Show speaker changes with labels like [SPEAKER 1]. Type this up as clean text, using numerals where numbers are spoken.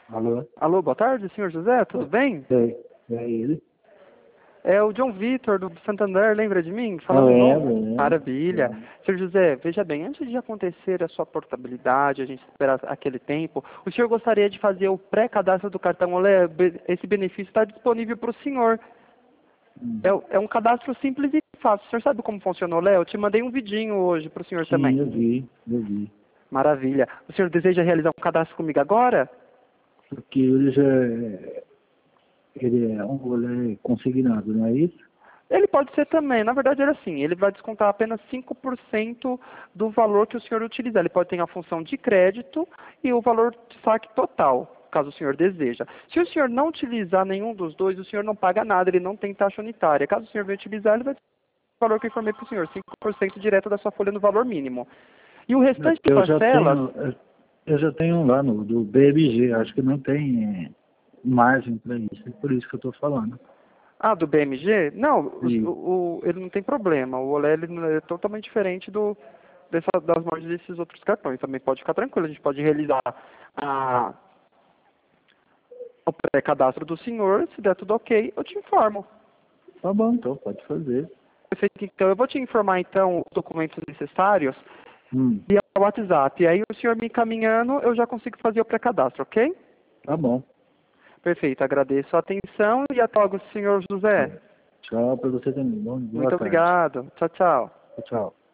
[SPEAKER 1] Alô?
[SPEAKER 2] Alô, boa tarde, senhor José, tudo bem?
[SPEAKER 1] É ele?
[SPEAKER 2] É o John Vitor, do Santander, lembra de mim?
[SPEAKER 1] Eu
[SPEAKER 2] Falando no...
[SPEAKER 1] lembro.
[SPEAKER 2] Maravilha. Senhor José, veja bem, antes de acontecer a sua portabilidade, a gente esperar aquele tempo, o senhor gostaria de fazer o pré-cadastro do cartão Olé? Esse benefício está disponível para o senhor. É um cadastro simples e fácil. O senhor sabe como funciona o Olé? Eu te mandei um vidinho hoje para o senhor
[SPEAKER 1] Sim,
[SPEAKER 2] também.
[SPEAKER 1] eu vi.
[SPEAKER 2] Maravilha. O senhor deseja realizar um cadastro comigo agora?
[SPEAKER 1] Porque ele é um rolê consignado, não é isso?
[SPEAKER 2] Ele pode ser também. Na verdade, era assim, ele vai descontar apenas 5% do valor que o senhor utilizar. Ele pode ter a função de crédito e o valor de saque total, caso o senhor deseja. Se o senhor não utilizar nenhum dos dois, o senhor não paga nada, ele não tem taxa unitária. Caso o senhor venha utilizar, ele vai ter o valor que eu informei para o senhor, 5% direto da sua folha no valor mínimo. E o
[SPEAKER 1] É
[SPEAKER 2] restante
[SPEAKER 1] porque
[SPEAKER 2] de parcelas,
[SPEAKER 1] eu já tenho lá no do BMG, acho que não tem margem para isso, é por isso que eu estou falando.
[SPEAKER 2] do BMG, não,
[SPEAKER 1] E,
[SPEAKER 2] ele não tem problema. O Olé ele é totalmente diferente das margens desses outros cartões. Também pode ficar tranquilo, a gente pode realizar a, o pré-cadastro do senhor, se der tudo ok, eu te informo.
[SPEAKER 1] tá bom, então pode fazer.
[SPEAKER 2] Perfeito, então eu vou te informar então os documentos necessários
[SPEAKER 1] Hum,
[SPEAKER 2] via WhatsApp. E aí o senhor me encaminhando, eu já consigo fazer o pré-cadastro, ok?
[SPEAKER 1] tá bom.
[SPEAKER 2] Perfeito, agradeço a atenção e até logo, senhor José.
[SPEAKER 1] Tchau para você também. Boa
[SPEAKER 2] Muito
[SPEAKER 1] tarde.
[SPEAKER 2] obrigado. Tchau, tchau.
[SPEAKER 1] Tchau.